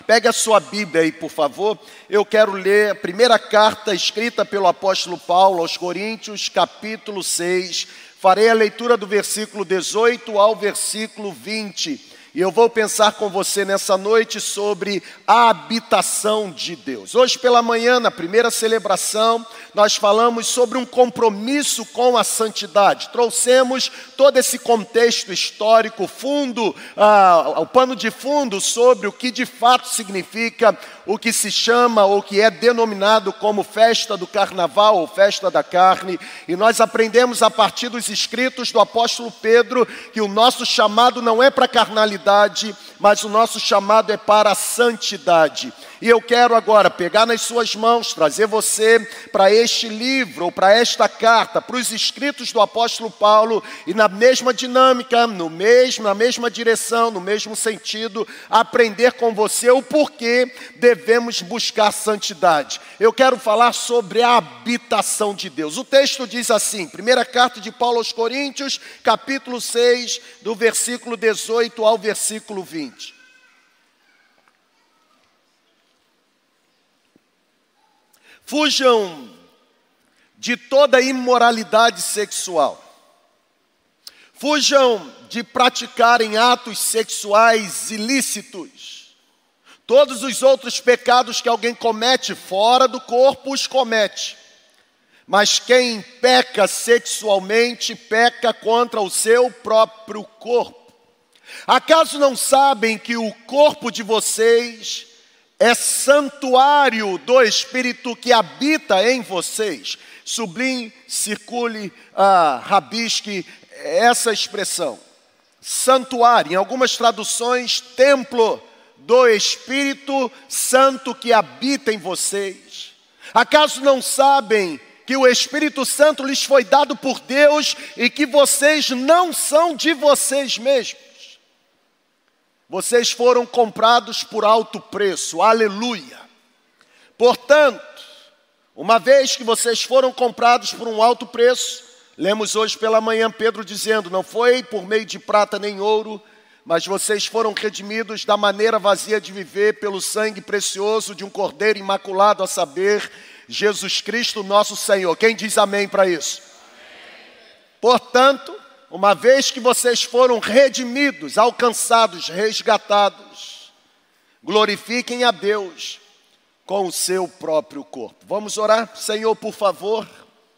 Pegue a sua Bíblia aí, por favor. Eu quero ler a primeira carta escrita pelo apóstolo Paulo aos Coríntios, capítulo 6. Farei a leitura do versículo 18 ao versículo 20. E eu vou pensar com você nessa noite sobre a habitação de Deus. Hoje pela manhã, na primeira celebração, nós falamos sobre um compromisso com a santidade. Trouxemos todo esse contexto histórico, o pano de fundo sobre o que de fato significa o que se chama ou que é denominado como festa do carnaval ou festa da carne. E nós aprendemos a partir dos escritos do apóstolo Pedro que o nosso chamado não é para carnalidade, mas o nosso chamado é para a santidade. E eu quero agora pegar nas suas mãos, trazer você para este livro, ou para esta carta, para os escritos do apóstolo Paulo, e na mesma dinâmica, na mesma direção, no mesmo sentido, aprender com você o porquê devemos buscar santidade. Eu quero falar sobre a habitação de Deus. O texto diz assim, primeira carta de Paulo aos Coríntios, capítulo 6, do versículo 18 ao versículo 20. Fujam de toda imoralidade sexual. Fujam de praticarem atos sexuais ilícitos. Todos os outros pecados que alguém comete fora do corpo, os comete. Mas quem peca sexualmente, peca contra o seu próprio corpo. Acaso não sabem que o corpo de vocês é santuário do Espírito que habita em vocês? Sublinhe, circule, rabisque essa expressão. Santuário, em algumas traduções, templo do Espírito Santo que habita em vocês. Acaso não sabem que o Espírito Santo lhes foi dado por Deus e que vocês não são de vocês mesmos? Vocês foram comprados por alto preço, aleluia. Portanto, uma vez que vocês foram comprados por um alto preço, lemos hoje pela manhã Pedro dizendo, não foi por meio de prata nem ouro, mas vocês foram redimidos da maneira vazia de viver pelo sangue precioso de um cordeiro imaculado, a saber, Jesus Cristo nosso Senhor. Quem diz amém para isso? Amém. Portanto, uma vez que vocês foram redimidos, alcançados, resgatados, glorifiquem a Deus com o seu próprio corpo. Vamos orar? Senhor, por favor,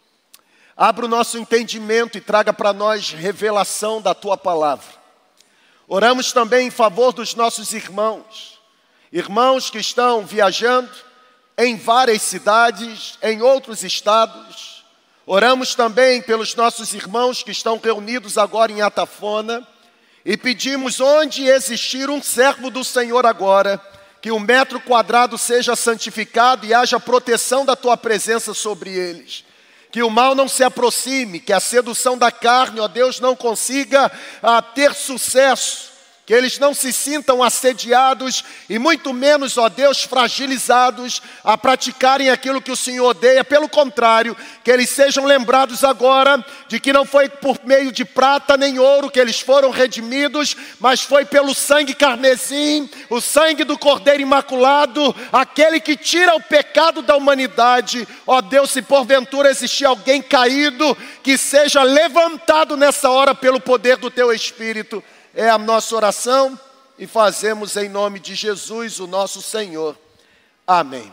abra o nosso entendimento e traga para nós revelação da Tua palavra. Oramos também em favor dos nossos irmãos que estão viajando em várias cidades, em outros estados. Oramos também pelos nossos irmãos que estão reunidos agora em Atafona e pedimos, onde existir um servo do Senhor agora, que o metro quadrado seja santificado e haja proteção da Tua presença sobre eles. Que o mal não se aproxime, que a sedução da carne, ó Deus, não consiga ter sucesso. Que eles não se sintam assediados e muito menos, ó Deus, fragilizados a praticarem aquilo que o Senhor odeia. Pelo contrário, que eles sejam lembrados agora de que não foi por meio de prata nem ouro que eles foram redimidos, mas foi pelo sangue carmesim, o sangue do Cordeiro Imaculado, aquele que tira o pecado da humanidade. Ó Deus, se porventura existir alguém caído, que seja levantado nessa hora pelo poder do Teu Espírito. É a nossa oração e fazemos em nome de Jesus, o nosso Senhor. Amém.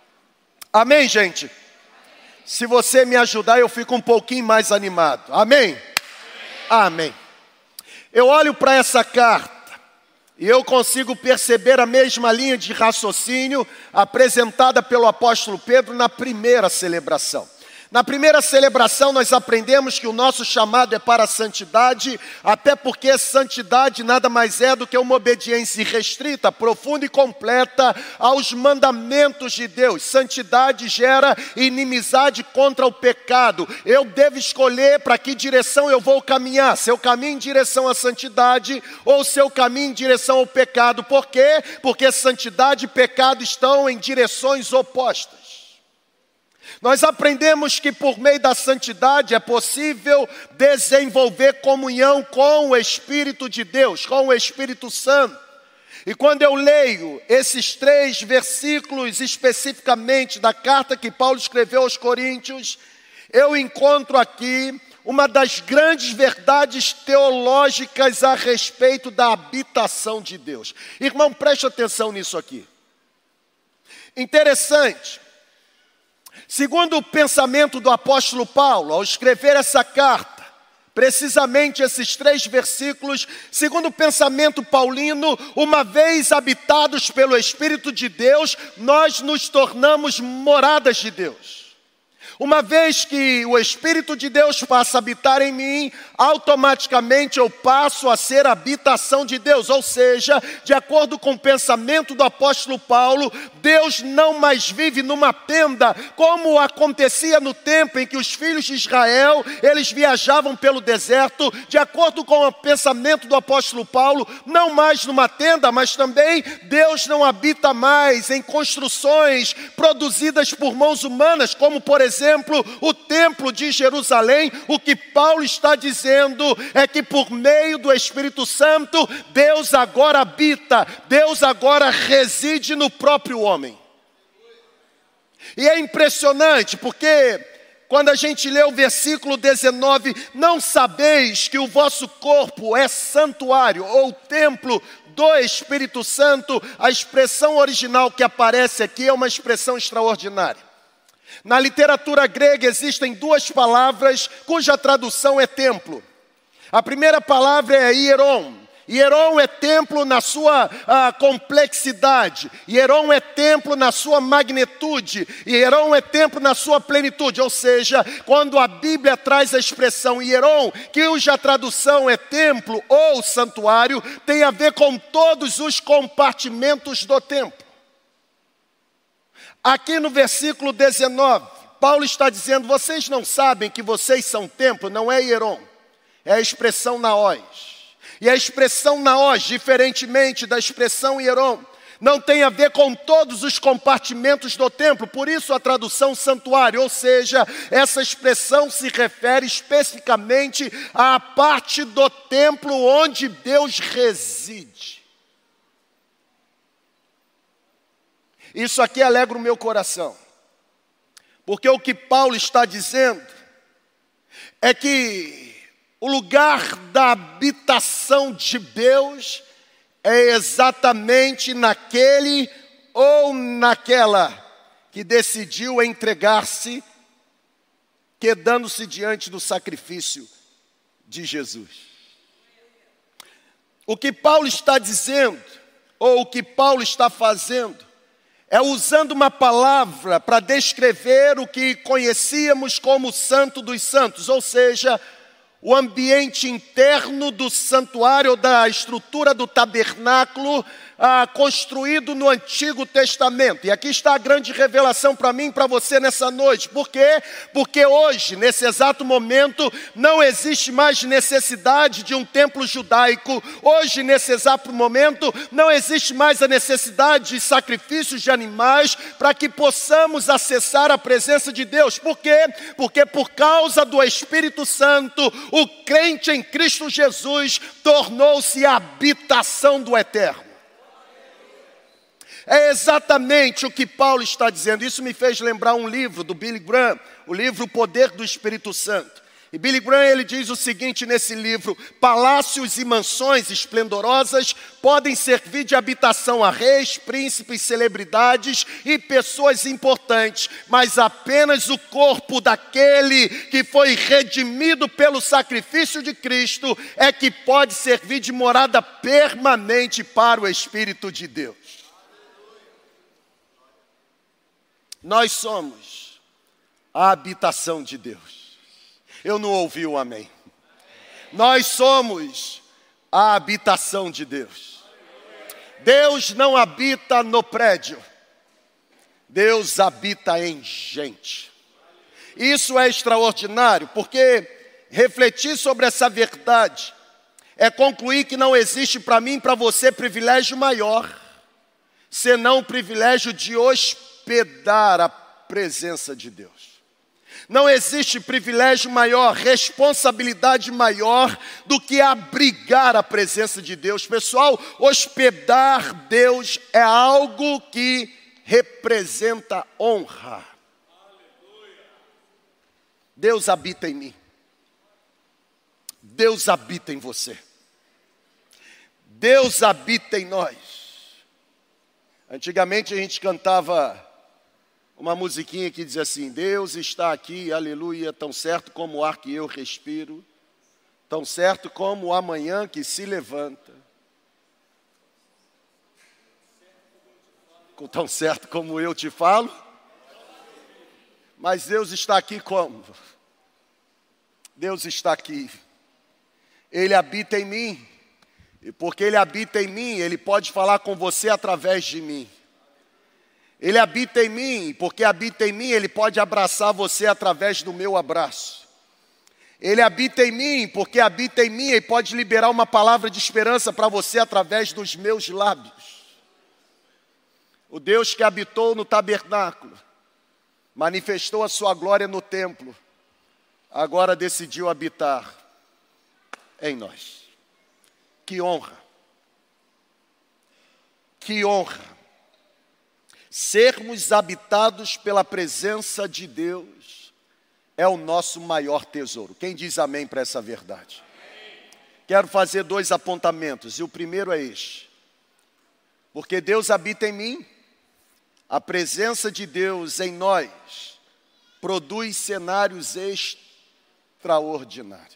Amém, gente? Se você me ajudar, eu fico um pouquinho mais animado. Amém? Amém. Eu olho para essa carta e eu consigo perceber a mesma linha de raciocínio apresentada pelo apóstolo Pedro na primeira celebração. Na primeira celebração nós aprendemos que o nosso chamado é para a santidade, até porque santidade nada mais é do que uma obediência irrestrita, profunda e completa aos mandamentos de Deus. Santidade gera inimizade contra o pecado. Eu devo escolher para que direção eu vou caminhar, se eu caminho em direção à santidade ou se eu caminho em direção ao pecado. Por quê? Porque santidade e pecado estão em direções opostas. Nós aprendemos que por meio da santidade é possível desenvolver comunhão com o Espírito de Deus, com o Espírito Santo. E quando eu leio esses 3 versículos especificamente da carta que Paulo escreveu aos Coríntios, eu encontro aqui uma das grandes verdades teológicas a respeito da habitação de Deus. Irmão, preste atenção nisso aqui. Interessante. Segundo o pensamento do apóstolo Paulo, ao escrever essa carta, precisamente esses 3 versículos, segundo o pensamento paulino, uma vez habitados pelo Espírito de Deus, nós nos tornamos moradas de Deus. Uma vez que o Espírito de Deus passa a habitar em mim, automaticamente eu passo a ser habitação de Deus. Ou seja, de acordo com o pensamento do apóstolo Paulo, Deus não mais vive numa tenda, como acontecia no tempo em que os filhos de Israel, eles viajavam pelo deserto. De acordo com o pensamento do apóstolo Paulo, não mais numa tenda, mas também Deus não habita mais em construções produzidas por mãos humanas, como por exemplo, o templo de Jerusalém. O que Paulo está dizendo é que por meio do Espírito Santo, Deus agora habita, Deus agora reside no próprio homem. E é impressionante porque quando a gente lê o versículo 19, não sabeis que o vosso corpo é santuário ou templo do Espírito Santo, a expressão original que aparece aqui é uma expressão extraordinária. Na literatura grega existem 2 palavras cuja tradução é templo. A primeira palavra é hieron. Hieron é templo na sua complexidade. Hieron é templo na sua magnitude. Hieron é templo na sua plenitude. Ou seja, quando a Bíblia traz a expressão hieron, cuja tradução é templo ou santuário, tem a ver com todos os compartimentos do templo. Aqui no versículo 19, Paulo está dizendo, vocês não sabem que vocês são templo, não é hieron, é a expressão naós. E a expressão naós, diferentemente da expressão hieron, não tem a ver com todos os compartimentos do templo, por isso a tradução santuário, ou seja, essa expressão se refere especificamente à parte do templo onde Deus reside. Isso aqui alegra o meu coração, porque o que Paulo está dizendo é que o lugar da habitação de Deus é exatamente naquele ou naquela que decidiu entregar-se, quedando-se diante do sacrifício de Jesus. O que Paulo está dizendo, ou o que Paulo está fazendo, é usando uma palavra para descrever o que conhecíamos como o Santo dos Santos, ou seja, o ambiente interno do santuário, ou da estrutura do tabernáculo, construído no Antigo Testamento. E aqui está a grande revelação para mim e para você nessa noite. Por quê? Porque hoje, nesse exato momento, não existe mais necessidade de um templo judaico. Hoje, nesse exato momento, não existe mais a necessidade de sacrifícios de animais para que possamos acessar a presença de Deus. Por quê? Porque por causa do Espírito Santo, o crente em Cristo Jesus tornou-se a habitação do Eterno. É exatamente o que Paulo está dizendo. Isso me fez lembrar um livro do Billy Graham, o livro O Poder do Espírito Santo. E Billy Graham, ele diz o seguinte nesse livro: palácios e mansões esplendorosas podem servir de habitação a reis, príncipes, celebridades e pessoas importantes, mas apenas o corpo daquele que foi redimido pelo sacrifício de Cristo é que pode servir de morada permanente para o Espírito de Deus. Nós somos a habitação de Deus. Eu não ouvi o amém. Nós somos a habitação de Deus. Deus não habita no prédio. Deus habita em gente. Isso é extraordinário, porque refletir sobre essa verdade é concluir que não existe para mim e para você privilégio maior, senão o privilégio de hospedar a presença de Deus. Não existe privilégio maior, responsabilidade maior do que abrigar a presença de Deus. Pessoal, hospedar Deus é algo que representa honra. Deus habita em mim. Deus habita em você. Deus habita em nós. Antigamente a gente cantava uma musiquinha que dizia assim: Deus está aqui, aleluia, tão certo como o ar que eu respiro, tão certo como o amanhã que se levanta, tão certo como eu te falo. Mas Deus está aqui como? Deus está aqui. Ele habita em mim. E porque Ele habita em mim, Ele pode falar com você através de mim. Ele habita em mim, porque habita em mim, Ele pode abraçar você através do meu abraço. Ele habita em mim, porque habita em mim, Ele pode liberar uma palavra de esperança para você através dos meus lábios. O Deus que habitou no tabernáculo, manifestou a sua glória no templo, agora decidiu habitar em nós. Que honra! Que honra! Sermos habitados pela presença de Deus é o nosso maior tesouro. Quem diz amém para essa verdade? Quero fazer 2 apontamentos, e o primeiro é este. Porque Deus habita em mim, a presença de Deus em nós produz cenários extraordinários.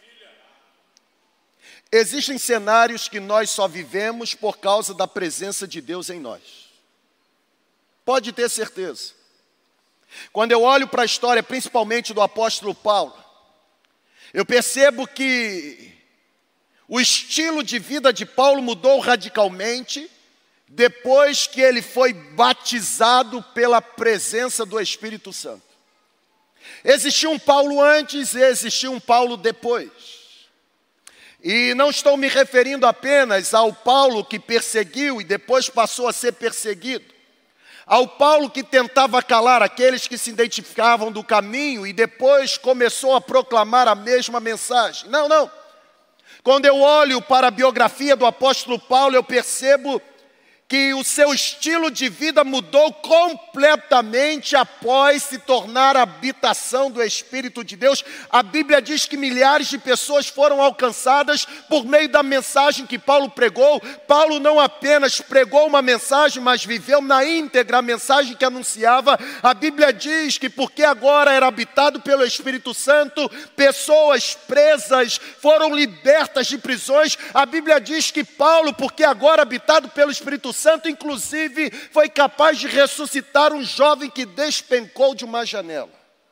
Existem cenários que nós só vivemos por causa da presença de Deus em nós. Pode ter certeza. Quando eu olho para a história, principalmente do apóstolo Paulo, eu percebo que o estilo de vida de Paulo mudou radicalmente depois que ele foi batizado pela presença do Espírito Santo. Existia um Paulo antes e existia um Paulo depois. E não estou me referindo apenas ao Paulo que perseguiu e depois passou a ser perseguido. Ao Paulo que tentava calar aqueles que se identificavam do caminho e depois começou a proclamar a mesma mensagem. Não. Quando eu olho para a biografia do apóstolo Paulo, eu percebo que o seu estilo de vida mudou completamente após se tornar a habitação do Espírito de Deus. A Bíblia diz que milhares de pessoas foram alcançadas por meio da mensagem que Paulo pregou. Paulo não apenas pregou uma mensagem, mas viveu na íntegra a mensagem que anunciava. A Bíblia diz que porque agora era habitado pelo Espírito Santo, pessoas presas foram libertas de prisões. A Bíblia diz que Paulo, porque agora habitado pelo Espírito Santo, inclusive, foi capaz de ressuscitar um jovem que despencou de uma janela.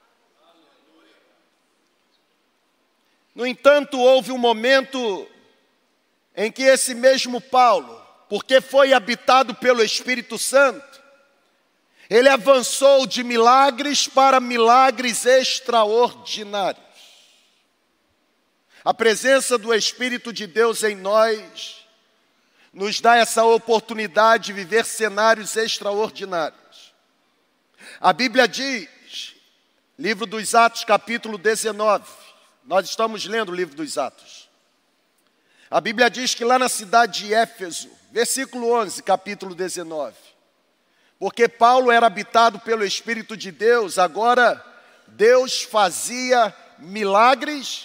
No entanto, houve um momento em que esse mesmo Paulo, porque foi habitado pelo Espírito Santo, ele avançou de milagres para milagres extraordinários. A presença do Espírito de Deus em nós nos dá essa oportunidade de viver cenários extraordinários. A Bíblia diz, livro dos Atos, capítulo 19, nós estamos lendo o livro dos Atos. A Bíblia diz que lá na cidade de Éfeso, versículo 11, capítulo 19, porque Paulo era habitado pelo Espírito de Deus, agora Deus fazia milagres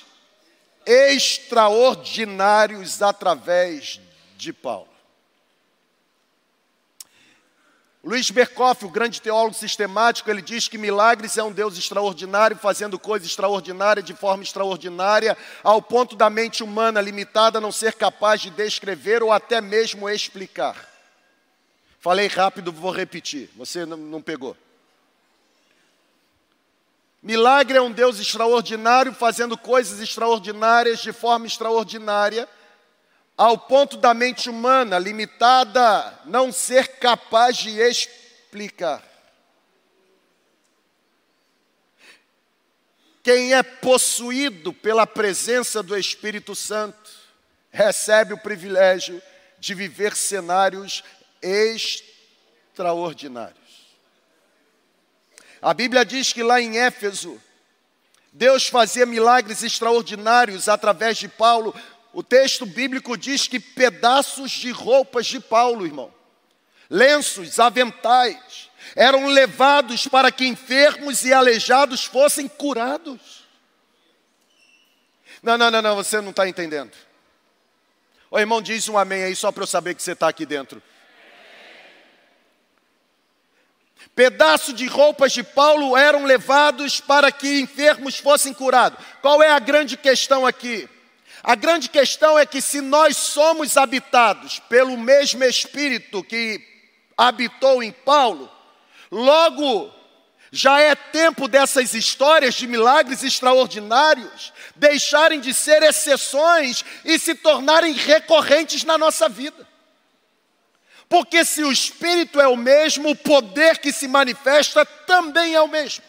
extraordinários através de Paulo. Luiz Berkoff, o grande teólogo sistemático, ele diz que milagres é um Deus extraordinário, fazendo coisas extraordinárias de forma extraordinária, ao ponto da mente humana limitada não ser capaz de descrever ou até mesmo explicar. Falei rápido, vou repetir, você não pegou. Milagre é um Deus extraordinário, fazendo coisas extraordinárias de forma extraordinária, ao ponto da mente humana limitada não ser capaz de explicar. Quem é possuído pela presença do Espírito Santo recebe o privilégio de viver cenários extraordinários. A Bíblia diz que lá em Éfeso, Deus fazia milagres extraordinários através de Paulo. O texto bíblico diz que pedaços de roupas de Paulo, irmão, lenços, aventais, eram levados para que enfermos e aleijados fossem curados. Não, você não está entendendo. O irmão diz um amém aí, só para eu saber que você está aqui dentro. Pedaços de roupas de Paulo eram levados para que enfermos fossem curados. Qual é a grande questão aqui? A grande questão é que se nós somos habitados pelo mesmo Espírito que habitou em Paulo, logo já é tempo dessas histórias de milagres extraordinários deixarem de ser exceções e se tornarem recorrentes na nossa vida. Porque se o Espírito é o mesmo, o poder que se manifesta também é o mesmo.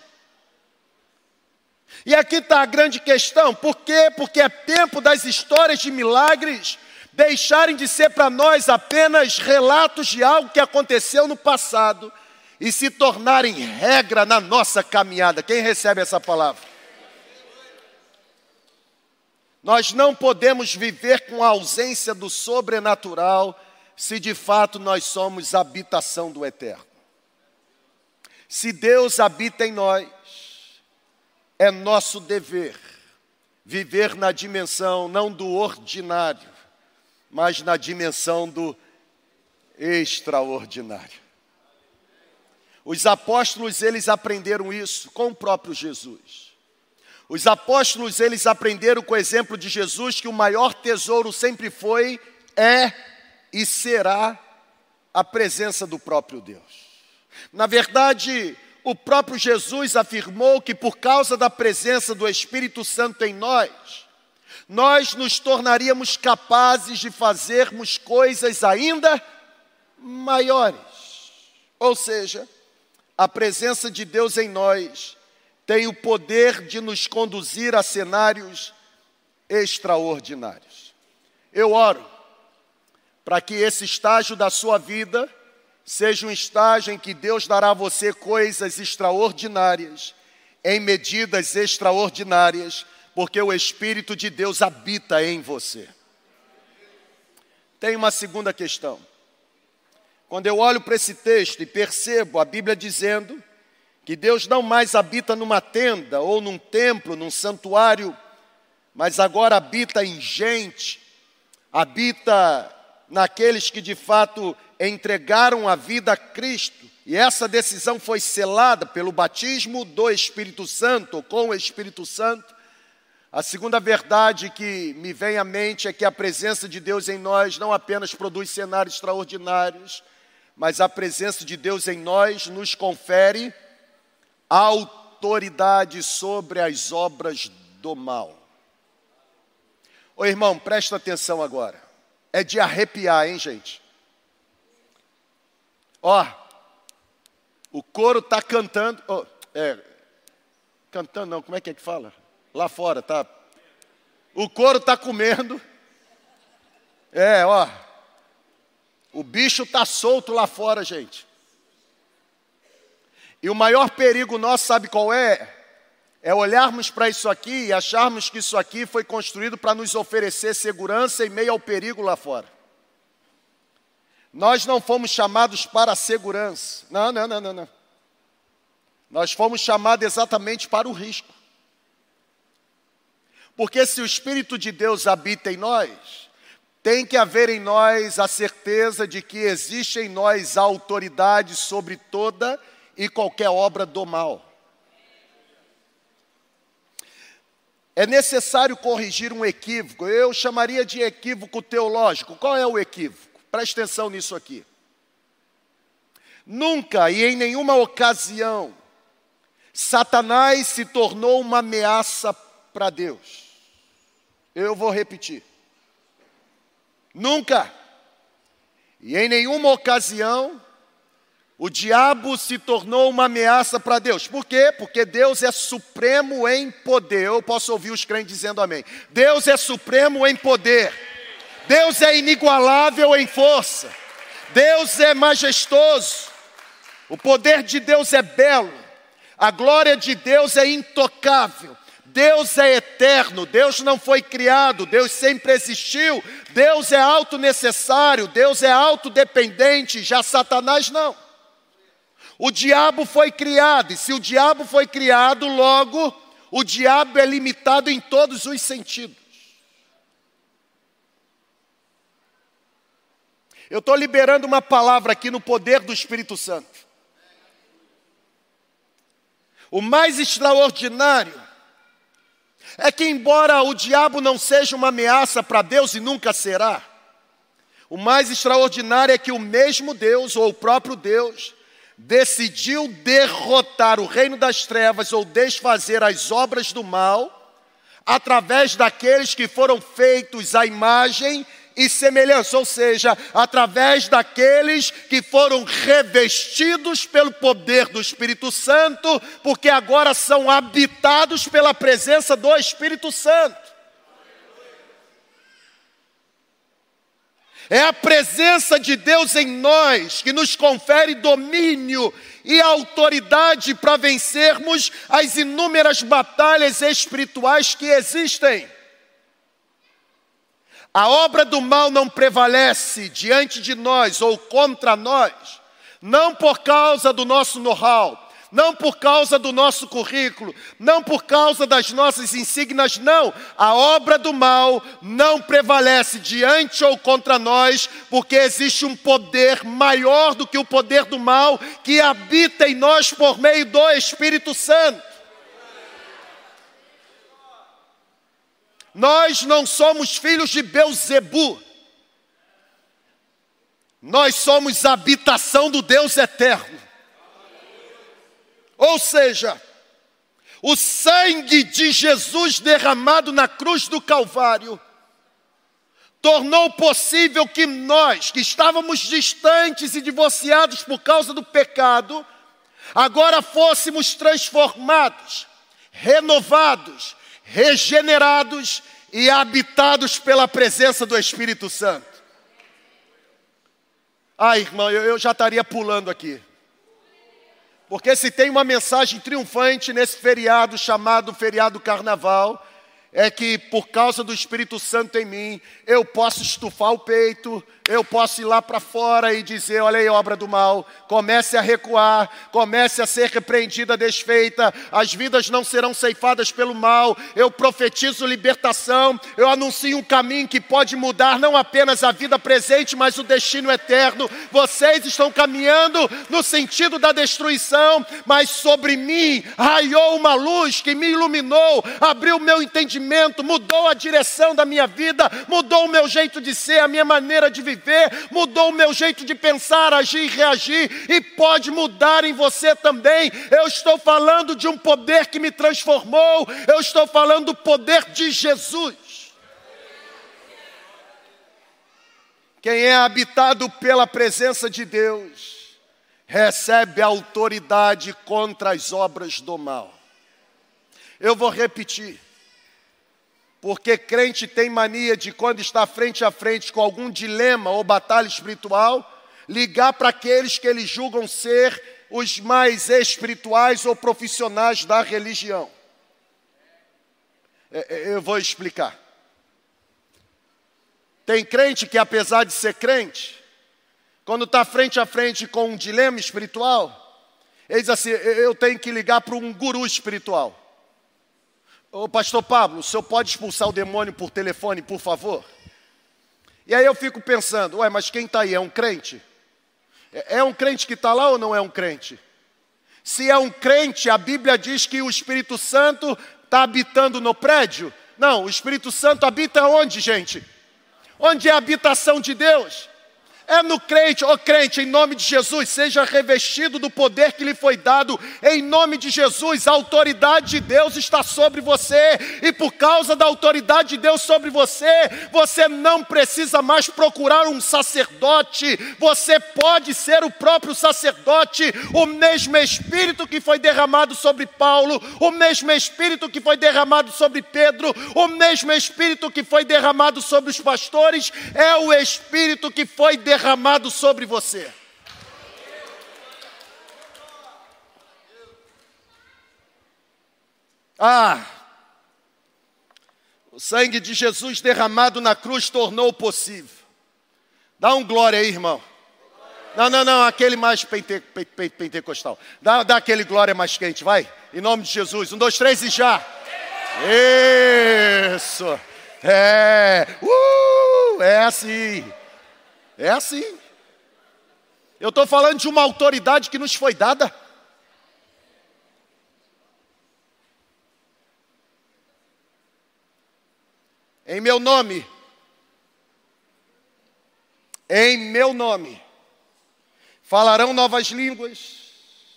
E aqui está a grande questão. Por quê? Porque é tempo das histórias de milagres deixarem de ser para nós apenas relatos de algo que aconteceu no passado e se tornarem regra na nossa caminhada. Quem recebe essa palavra? Nós não podemos viver com a ausência do sobrenatural se de fato nós somos habitação do Eterno. Se Deus habita em nós, é nosso dever viver na dimensão não do ordinário, mas na dimensão do extraordinário. Os apóstolos, eles aprenderam isso com o próprio Jesus. Os apóstolos, eles aprenderam com o exemplo de Jesus que o maior tesouro sempre foi, é e será a presença do próprio Deus. Na verdade, o próprio Jesus afirmou que por causa da presença do Espírito Santo em nós nos tornaríamos capazes de fazermos coisas ainda maiores. Ou seja, a presença de Deus em nós tem o poder de nos conduzir a cenários extraordinários. Eu oro para que esse estágio da sua vida seja um estágio em que Deus dará a você coisas extraordinárias, em medidas extraordinárias, porque o Espírito de Deus habita em você. Tem uma segunda questão. Quando eu olho para esse texto e percebo a Bíblia dizendo que Deus não mais habita numa tenda ou num templo, num santuário, mas agora habita em gente, habita naqueles que de fato entregaram a vida a Cristo, e essa decisão foi selada pelo batismo do Espírito Santo, com o Espírito Santo. A segunda verdade que me vem à mente é que a presença de Deus em nós não apenas produz cenários extraordinários, mas a presença de Deus em nós nos confere autoridade sobre as obras do mal. Ô irmão, presta atenção agora. É de arrepiar, hein, gente? Ó, o coro está cantando. Cantando não, como é que fala? Lá fora, tá? O coro está comendo. O bicho está solto lá fora, gente. E o maior perigo nosso, sabe qual é? É olharmos para isso aqui e acharmos que isso aqui foi construído para nos oferecer segurança em meio ao perigo lá fora. Nós não fomos chamados para a segurança. Não. Nós fomos chamados exatamente para o risco. Porque se o Espírito de Deus habita em nós, tem que haver em nós a certeza de que existe em nós a autoridade sobre toda e qualquer obra do mal. É necessário corrigir um equívoco, eu chamaria de equívoco teológico. Qual é o equívoco? Preste atenção nisso aqui. Nunca e em nenhuma ocasião, Satanás se tornou uma ameaça para Deus. Eu vou repetir. Nunca e em nenhuma ocasião, o diabo se tornou uma ameaça para Deus. Por quê? Porque Deus é supremo em poder. Eu posso ouvir os crentes dizendo amém. Deus é supremo em poder. Deus é inigualável em força. Deus é majestoso. O poder de Deus é belo. A glória de Deus é intocável. Deus é eterno, Deus não foi criado, Deus sempre existiu, Deus é autonecessário, Deus é autodependente, já Satanás não. O diabo foi criado, e se o diabo foi criado, logo, o diabo é limitado em todos os sentidos. Eu estou liberando uma palavra aqui no poder do Espírito Santo. O mais extraordinário é que, embora o diabo não seja uma ameaça para Deus e nunca será, o mais extraordinário é que o mesmo Deus, ou o próprio Deus, decidiu derrotar o reino das trevas ou desfazer as obras do mal através daqueles que foram feitos à imagem e semelhança, ou seja, através daqueles que foram revestidos pelo poder do Espírito Santo, porque agora são habitados pela presença do Espírito Santo. É a presença de Deus em nós que nos confere domínio e autoridade para vencermos as inúmeras batalhas espirituais que existem. A obra do mal não prevalece diante de nós ou contra nós, não por causa do nosso know-how, não por causa do nosso currículo, não por causa das nossas insígnias, não. A obra do mal não prevalece diante ou contra nós, porque existe um poder maior do que o poder do mal, que habita em nós por meio do Espírito Santo. Nós não somos filhos de Belzebu. Nós somos a habitação do Deus eterno. Ou seja, o sangue de Jesus derramado na cruz do Calvário tornou possível que nós, que estávamos distantes e divorciados por causa do pecado, agora fôssemos transformados, renovados, regenerados e habitados pela presença do Espírito Santo. Irmão, eu já estaria pulando aqui. Porque se tem uma mensagem triunfante nesse feriado chamado feriado Carnaval, é que por causa do Espírito Santo em mim, eu posso estufar o peito, eu posso ir lá para fora e dizer, olha aí a obra do mal, comece a recuar, comece a ser repreendida, desfeita, as vidas não serão ceifadas pelo mal, eu profetizo libertação, eu anuncio um caminho que pode mudar não apenas a vida presente, mas o destino eterno. Vocês estão caminhando no sentido da destruição, mas sobre mim raiou uma luz que me iluminou, abriu o meu entendimento, mudou a direção da minha vida, mudou o meu jeito de ser, a minha maneira de viver, mudou o meu jeito de pensar, agir e reagir, e pode mudar em você também. Eu estou falando de um poder que me transformou, eu estou falando do poder de Jesus. Quem é habitado pela presença de Deus, recebe autoridade contra as obras do mal. Eu vou repetir. Porque crente tem mania de, quando está frente a frente com algum dilema ou batalha espiritual, ligar para aqueles que eles julgam ser os mais espirituais ou profissionais da religião. Eu vou explicar. Tem crente que, apesar de ser crente, quando está frente a frente com um dilema espiritual, ele diz assim, eu tenho que ligar para um guru espiritual. Ô pastor Pablo, o senhor pode expulsar o demônio por telefone, por favor? E aí eu fico pensando, mas quem está aí, é um crente? É um crente que está lá ou não é um crente? Se é um crente, a Bíblia diz que o Espírito Santo está habitando no prédio? Não, o Espírito Santo habita onde, gente? Onde é a habitação de Deus? É no crente. Crente, em nome de Jesus, seja revestido do poder que lhe foi dado. Em nome de Jesus, a autoridade de Deus está sobre você. E por causa da autoridade de Deus sobre você, você não precisa mais procurar um sacerdote. Você pode ser o próprio sacerdote. O mesmo Espírito que foi derramado sobre Paulo, o mesmo Espírito que foi derramado sobre Pedro, o mesmo Espírito que foi derramado sobre os pastores, é o Espírito que foi derramado sobre você. O sangue de Jesus derramado na cruz tornou possível. Dá um glória aí, irmão. Não, aquele mais pentecostal. Dá aquele glória mais quente, vai. Em nome de Jesus. 1, 2, 3 e já. Isso. É assim. É assim. Eu estou falando de uma autoridade que nos foi dada. Em meu nome, falarão novas línguas,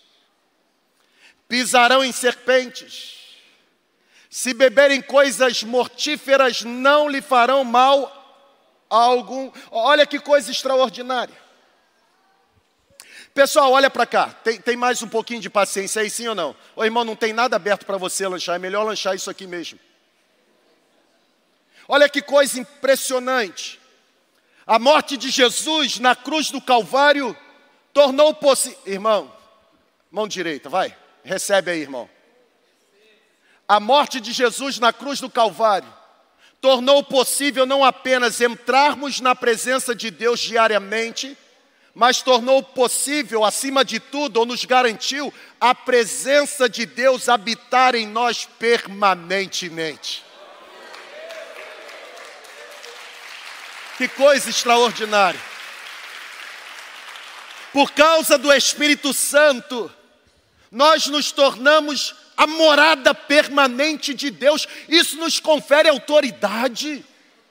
pisarão em serpentes, se beberem coisas mortíferas não lhe farão mal algum. Olha que coisa extraordinária. Pessoal, olha para cá, tem mais um pouquinho de paciência aí, sim ou não? Ô irmão, não tem nada aberto para você lanchar, é melhor lanchar isso aqui mesmo. Olha que coisa impressionante. A morte de Jesus na cruz do Calvário tornou possível. Irmão, mão direita, vai. Recebe aí, irmão. A morte de Jesus na cruz do Calvário tornou possível não apenas entrarmos na presença de Deus diariamente, mas tornou possível, acima de tudo, ou nos garantiu, a presença de Deus habitar em nós permanentemente. Que coisa extraordinária. Por causa do Espírito Santo, nós nos tornamos a morada permanente de Deus. Isso nos confere autoridade.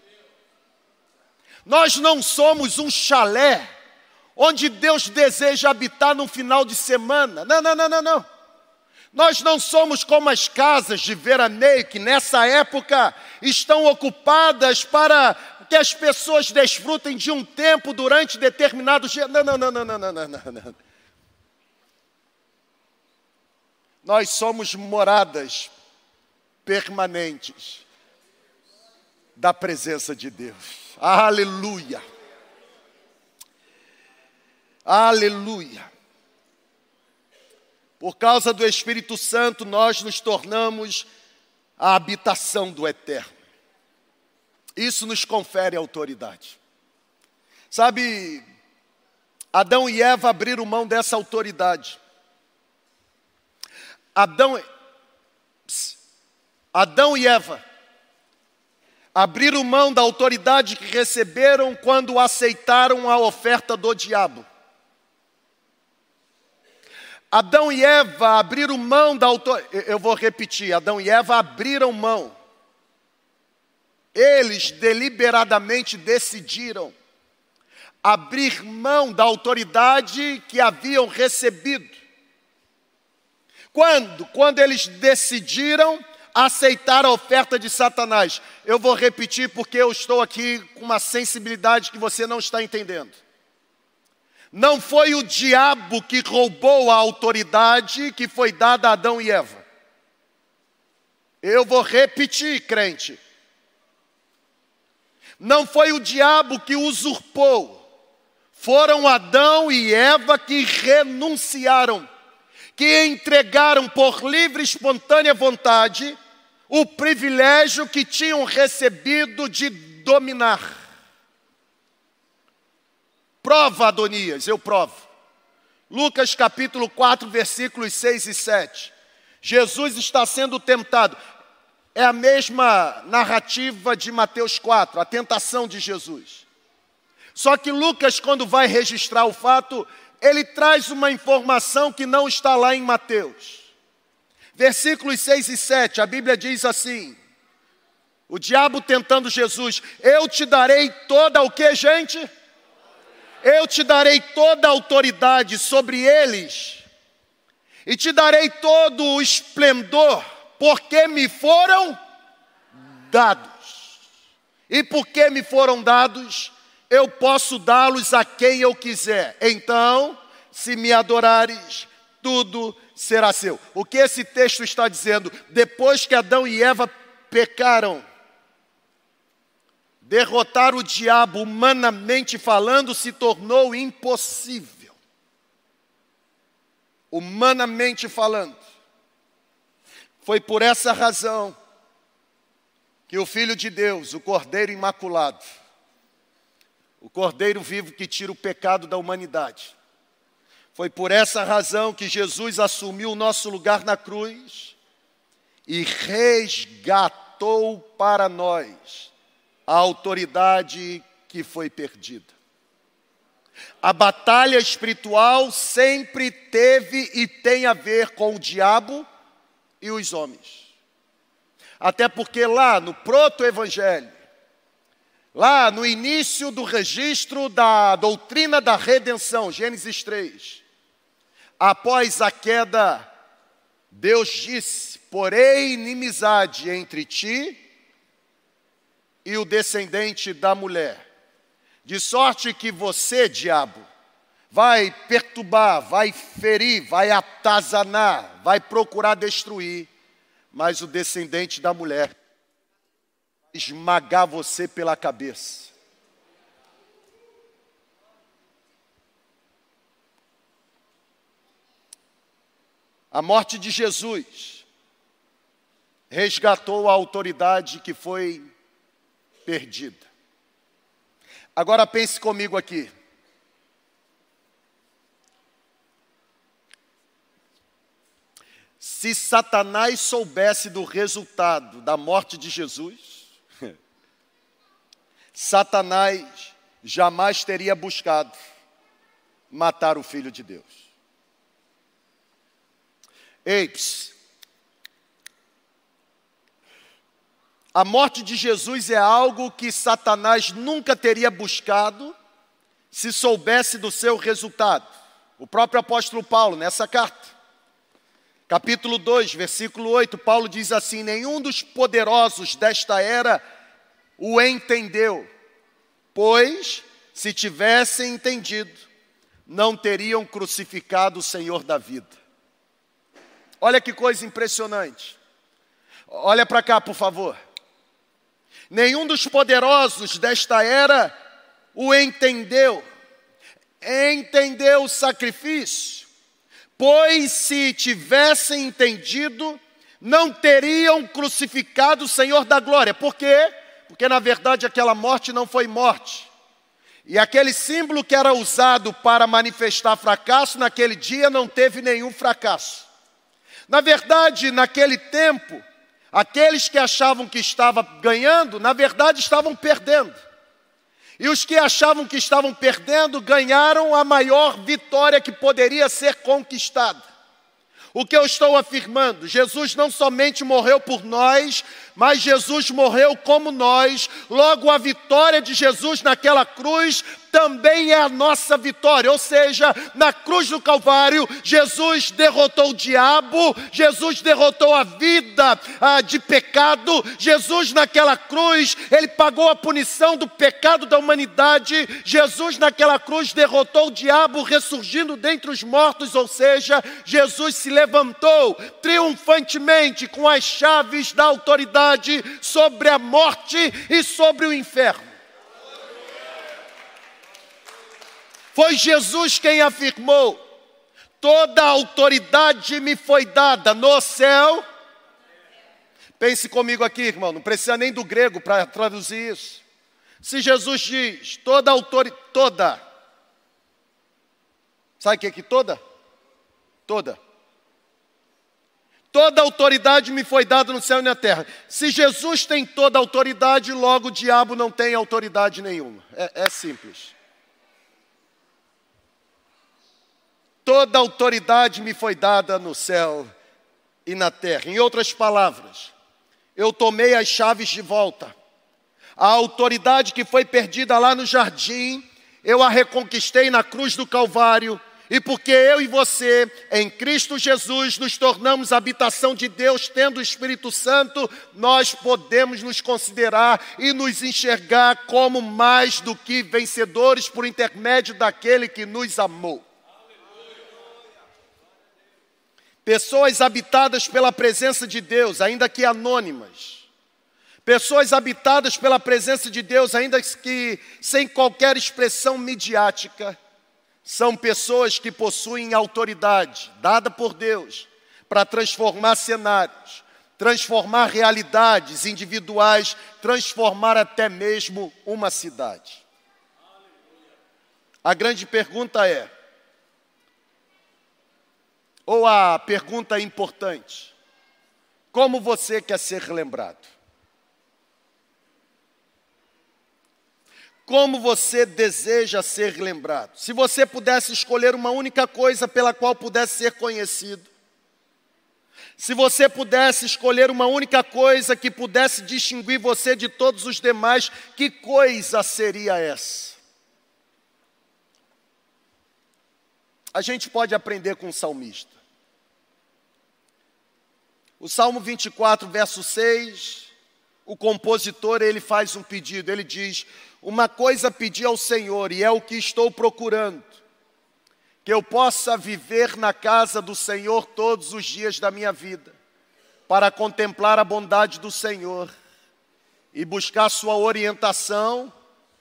Nós não somos um chalé onde Deus deseja habitar no final de semana. Não. Nós não somos como as casas de veraneio que nessa época estão ocupadas para que as pessoas desfrutem de um tempo durante determinado dia. Não. Nós somos moradas permanentes da presença de Deus. Aleluia. Aleluia. Por causa do Espírito Santo, nós nos tornamos a habitação do Eterno. Isso nos confere autoridade. Sabe, Adão e Eva abriram mão dessa autoridade. Adão e Eva abriram mão da autoridade que receberam quando aceitaram a oferta do diabo. Adão e Eva abriram mão da autoridade. Eu vou repetir, Adão e Eva abriram mão. Eles deliberadamente decidiram abrir mão da autoridade que haviam recebido. Quando eles decidiram aceitar a oferta de Satanás. Eu vou repetir porque eu estou aqui com uma sensibilidade que você não está entendendo. Não foi o diabo que roubou a autoridade que foi dada a Adão e Eva. Eu vou repetir, crente. Não foi o diabo que usurpou. Foram Adão e Eva que renunciaram, que entregaram por livre e espontânea vontade o privilégio que tinham recebido de dominar. Prova, Adonias, eu provo. Lucas capítulo 4, versículos 6 e 7. Jesus está sendo tentado. É a mesma narrativa de Mateus 4, a tentação de Jesus. Só que Lucas, quando vai registrar o fato, ele traz uma informação que não está lá em Mateus. Versículos 6 e 7, a Bíblia diz assim: o diabo tentando Jesus, eu te darei toda o que, gente? Eu te darei toda a autoridade sobre eles, e te darei todo o esplendor, porque me foram dados. E porque me foram dados, eu posso dá-los a quem eu quiser. Então, se me adorares, tudo será seu. O que esse texto está dizendo? Depois que Adão e Eva pecaram, derrotar o diabo, humanamente falando, se tornou impossível. Humanamente falando. Foi por essa razão que o Filho de Deus, o Cordeiro Imaculado, o Cordeiro vivo que tira o pecado da humanidade, foi por essa razão que Jesus assumiu o nosso lugar na cruz e resgatou para nós a autoridade que foi perdida. A batalha espiritual sempre teve e tem a ver com o diabo e os homens. Até porque lá no proto-evangelho, lá no início do registro da doutrina da redenção, Gênesis 3, após a queda, Deus disse: porém inimizade entre ti e o descendente da mulher, de sorte que você, diabo, vai perturbar, vai ferir, vai atazanar, vai procurar destruir, mas o descendente da mulher vai esmagar você pela cabeça. A morte de Jesus resgatou a autoridade que foi perdida. Agora pense comigo aqui. Se Satanás soubesse do resultado da morte de Jesus, Satanás jamais teria buscado matar o Filho de Deus. Eips, a morte de Jesus é algo que Satanás nunca teria buscado se soubesse do seu resultado. O próprio apóstolo Paulo, nessa carta, capítulo 2, versículo 8, Paulo diz assim: nenhum dos poderosos desta era o entendeu, pois, se tivessem entendido, não teriam crucificado o Senhor da vida. Olha que coisa impressionante. Olha para cá, por favor. Nenhum dos poderosos desta era o entendeu o sacrifício, pois se tivessem entendido, não teriam crucificado o Senhor da glória. Por quê? Porque na verdade aquela morte não foi morte. E aquele símbolo que era usado para manifestar fracasso, naquele dia não teve nenhum fracasso. Na verdade, naquele tempo, aqueles que achavam que estavam ganhando, na verdade estavam perdendo. E os que achavam que estavam perdendo, ganharam a maior vitória que poderia ser conquistada. O que eu estou afirmando? Jesus não somente morreu por nós, mas Jesus morreu como nós. Logo, a vitória de Jesus naquela cruz também é a nossa vitória. Ou seja, na cruz do Calvário, Jesus derrotou o diabo, Jesus derrotou a vida de pecado. Jesus naquela cruz, Ele pagou a punição do pecado da humanidade. Jesus naquela cruz derrotou o diabo, ressurgindo dentre os mortos. Ou seja, Jesus se levantou triunfantemente com as chaves da autoridade sobre a morte e sobre o inferno. Foi Jesus quem afirmou: toda a autoridade me foi dada no céu. Pense comigo aqui, irmão, não precisa nem do grego para traduzir isso. Se Jesus diz toda autoridade, sabe o que é que toda? Toda autoridade me foi dada no céu e na terra. Se Jesus tem toda a autoridade, logo o diabo não tem autoridade nenhuma. É simples. Toda autoridade me foi dada no céu e na terra. Em outras palavras, eu tomei as chaves de volta. A autoridade que foi perdida lá no jardim, eu a reconquistei na cruz do Calvário. E porque eu e você, em Cristo Jesus, nos tornamos habitação de Deus, tendo o Espírito Santo, nós podemos nos considerar e nos enxergar como mais do que vencedores por intermédio daquele que nos amou. Pessoas habitadas pela presença de Deus, ainda que anônimas. Pessoas habitadas pela presença de Deus, ainda que sem qualquer expressão midiática. São pessoas que possuem autoridade dada por Deus para transformar cenários, transformar realidades individuais, transformar até mesmo uma cidade. A grande pergunta é, ou a pergunta importante, como você quer ser lembrado? Como você deseja ser lembrado? Se você pudesse escolher uma única coisa pela qual pudesse ser conhecido, se você pudesse escolher uma única coisa que pudesse distinguir você de todos os demais, que coisa seria essa? A gente pode aprender com o salmista. O Salmo 24, verso 6, o compositor, ele faz um pedido, ele diz: uma coisa pedi ao Senhor, e é o que estou procurando, que eu possa viver na casa do Senhor todos os dias da minha vida, para contemplar a bondade do Senhor e buscar sua orientação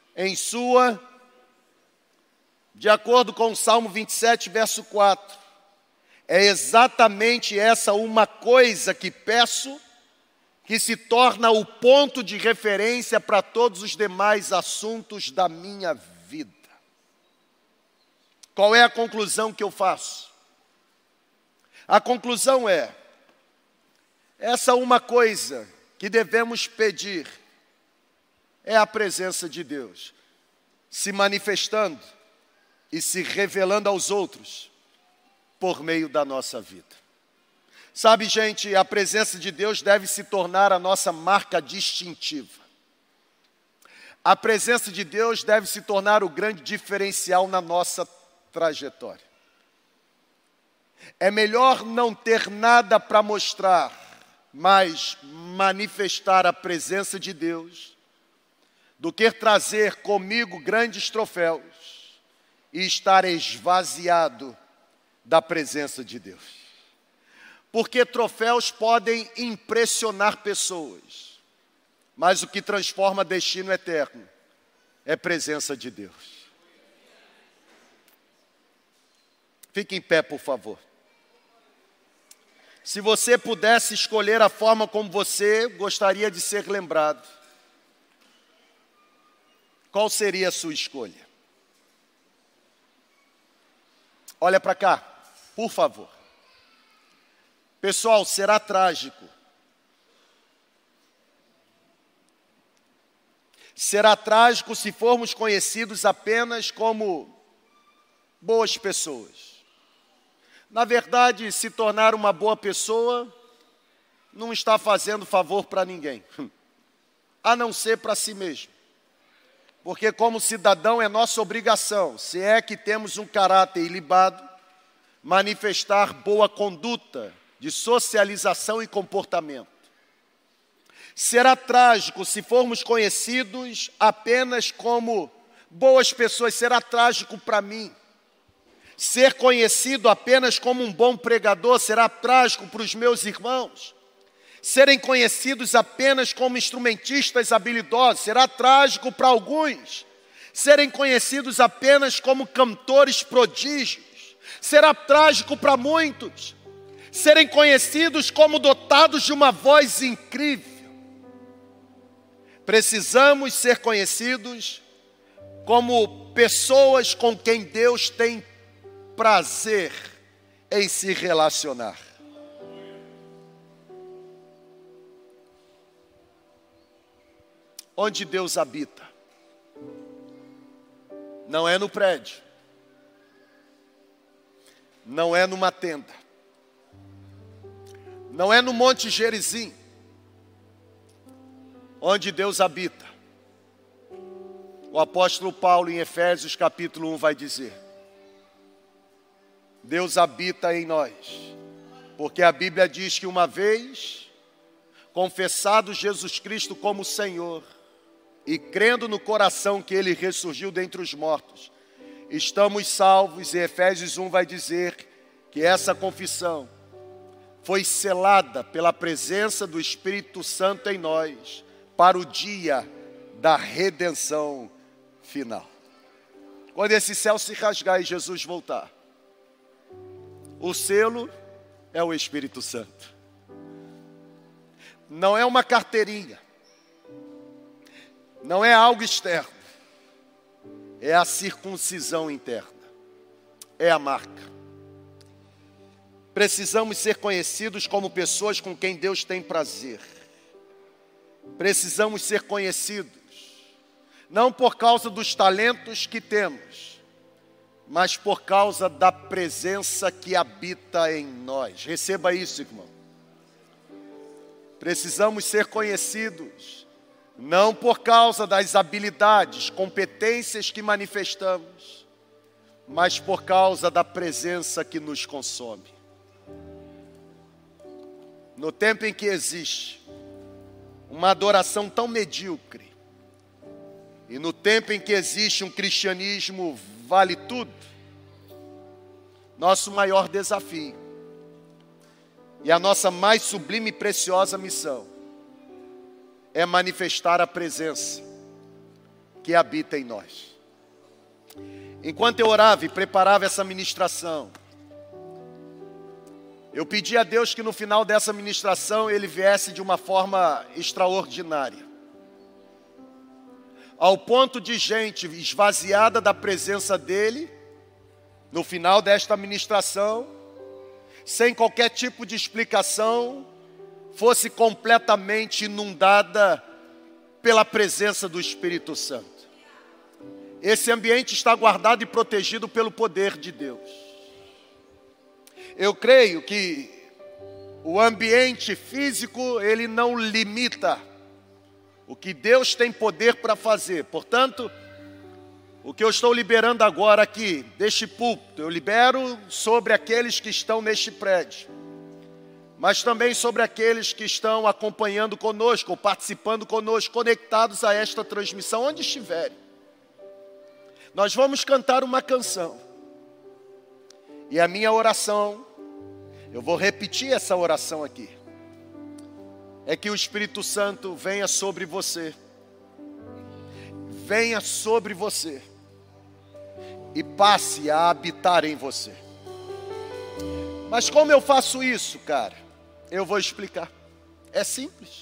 de acordo com o Salmo 27, verso 4, é exatamente essa uma coisa que peço, que se torna o ponto de referência para todos os demais assuntos da minha vida. Qual é a conclusão que eu faço? A conclusão é, essa uma coisa que devemos pedir é a presença de Deus, se manifestando e se revelando aos outros por meio da nossa vida. Sabe, gente, a presença de Deus deve se tornar a nossa marca distintiva. A presença de Deus deve se tornar o grande diferencial na nossa trajetória. É melhor não ter nada para mostrar, mas manifestar a presença de Deus, do que trazer comigo grandes troféus e estar esvaziado da presença de Deus. Porque troféus podem impressionar pessoas, mas o que transforma destino eterno é presença de Deus. Fique em pé, por favor. Se você pudesse escolher a forma como você gostaria de ser lembrado, qual seria a sua escolha? Olha para cá, por favor. Pessoal, será trágico. Será trágico se formos conhecidos apenas como boas pessoas. Na verdade, se tornar uma boa pessoa não está fazendo favor para ninguém, a não ser para si mesmo. Porque como cidadão é nossa obrigação, se é que temos um caráter ilibado, manifestar boa conduta de socialização e comportamento. Será trágico se formos conhecidos apenas como boas pessoas, será trágico para mim. Ser conhecido apenas como um bom pregador será trágico para os meus irmãos. Serem conhecidos apenas como instrumentistas habilidosos será trágico para alguns. Serem conhecidos apenas como cantores prodígios será trágico para muitos. Serem conhecidos como dotados de uma voz incrível. Precisamos ser conhecidos como pessoas com quem Deus tem prazer em se relacionar. Onde Deus habita, não é no prédio, não é numa tenda, não é no Monte Gerizim. Onde Deus habita, o apóstolo Paulo em Efésios capítulo 1 vai dizer: Deus habita em nós, porque a Bíblia diz que uma vez confessado Jesus Cristo como Senhor e crendo no coração que Ele ressurgiu dentre os mortos, estamos salvos. E Efésios 1 vai dizer que essa confissão foi selada pela presença do Espírito Santo em nós, para o dia da redenção final. Quando esse céu se rasgar e Jesus voltar, o selo é o Espírito Santo. não é uma carteirinha, não é algo externo, é a circuncisão interna, é a marca. Precisamos ser conhecidos como pessoas com quem Deus tem prazer. Precisamos ser conhecidos, não por causa dos talentos que temos, mas por causa da presença que habita em nós. Receba isso, irmão. Precisamos ser conhecidos, não por causa das habilidades, competências que manifestamos, mas por causa da presença que nos consome. No tempo em que existe uma adoração tão medíocre, e no tempo em que existe um cristianismo vale tudo, nosso maior desafio e a nossa mais sublime e preciosa missão é manifestar a presença que habita em nós. Enquanto eu orava e preparava essa ministração, eu pedi a Deus que no final dessa ministração Ele viesse de uma forma extraordinária, ao ponto de gente esvaziada da presença dEle, no final desta ministração, sem qualquer tipo de explicação, fosse completamente inundada pela presença do Espírito Santo. Esse ambiente está guardado e protegido pelo poder de Deus. Eu creio que o ambiente físico, ele não limita o que Deus tem poder para fazer. Portanto, o que eu estou liberando agora aqui, deste púlpito, eu libero sobre aqueles que estão neste prédio, mas também sobre aqueles que estão acompanhando conosco, ou participando conosco, conectados a esta transmissão, onde estiverem. Nós vamos cantar uma canção. E a minha oração, eu vou repetir essa oração aqui, é que o Espírito Santo venha sobre você. Venha sobre você e passe a habitar em você. Mas como eu faço isso, cara? Eu vou explicar. É simples.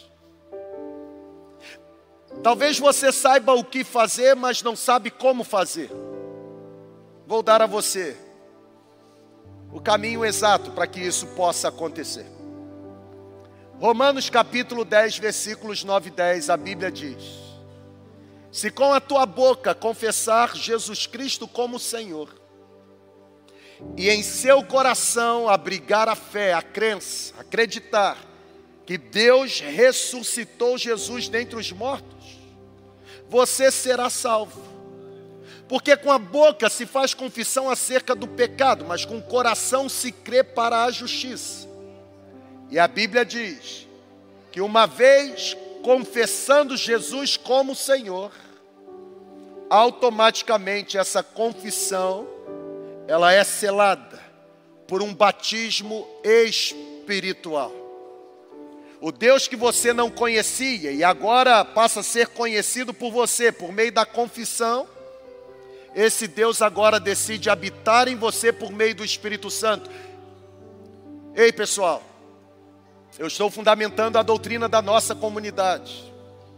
Talvez você saiba o que fazer, mas não sabe como fazer. Vou dar a você o caminho exato para que isso possa acontecer. Romanos capítulo 10, versículos 9 e 10, a Bíblia diz: se com a tua boca confessar Jesus Cristo como Senhor, e em seu coração abrigar a fé, a crença, acreditar que Deus ressuscitou Jesus dentre os mortos, você será salvo. Porque com a boca se faz confissão acerca do pecado, mas com o coração se crê para a justiça. E a Bíblia diz que uma vez confessando Jesus como Senhor, automaticamente essa confissão, ela é selada por um batismo espiritual. O Deus que você não conhecia e agora passa a ser conhecido por você por meio da confissão, esse Deus agora decide habitar em você por meio do Espírito Santo. Ei, pessoal, eu estou fundamentando a doutrina da nossa comunidade.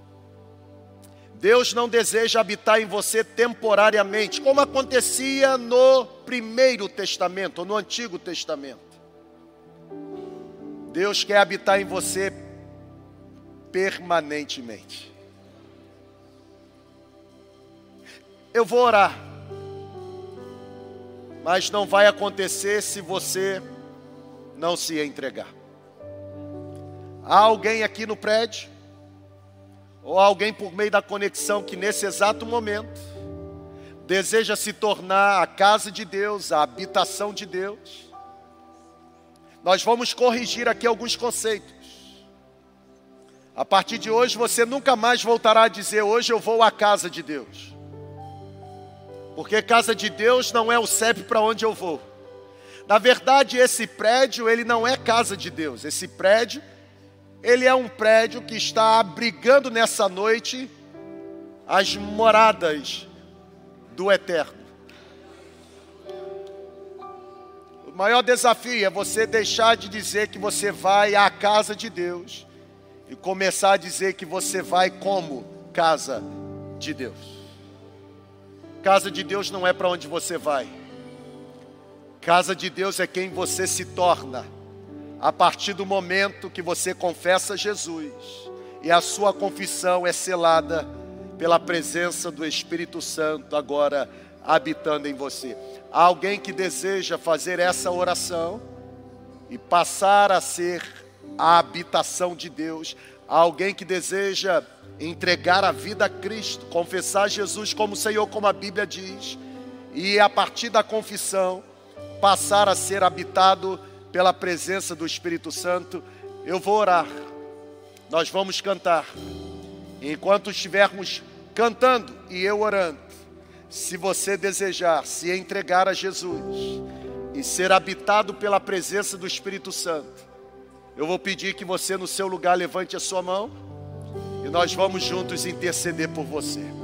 Deus não deseja habitar em você temporariamente, como acontecia no Primeiro Testamento, ou no Antigo Testamento. Deus quer habitar em você permanentemente. Eu vou orar, mas não vai acontecer se você não se entregar. Há alguém aqui no prédio, ou alguém por meio da conexão que nesse exato momento deseja se tornar a casa de Deus, a habitação de Deus? Nós vamos corrigir aqui alguns conceitos. A partir de hoje você nunca mais voltará a dizer: hoje eu vou à casa de Deus. Porque casa de Deus não é o CEP para onde eu vou. Na verdade, esse prédio, ele não é casa de Deus. Esse prédio, ele é um prédio que está abrigando nessa noite as moradas do Eterno. O maior desafio é você deixar de dizer que você vai à casa de Deus e começar a dizer que você vai como casa de Deus. Casa de Deus não é para onde você vai. Casa de Deus é quem você se torna a partir do momento que você confessa Jesus e a sua confissão é selada pela presença do Espírito Santo agora habitando em você. Há alguém que deseja fazer essa oração e passar a ser a habitação de Deus. Há alguém que deseja entregar a vida a Cristo, confessar Jesus como Senhor, como a Bíblia diz, e a partir da confissão passar a ser habitado pela presença do Espírito Santo. Eu vou orar, nós vamos cantar. Enquanto estivermos cantando e eu orando, se você desejar se entregar a Jesus e ser habitado pela presença do Espírito Santo, eu vou pedir que você no seu lugar levante a sua mão e nós vamos juntos interceder por você.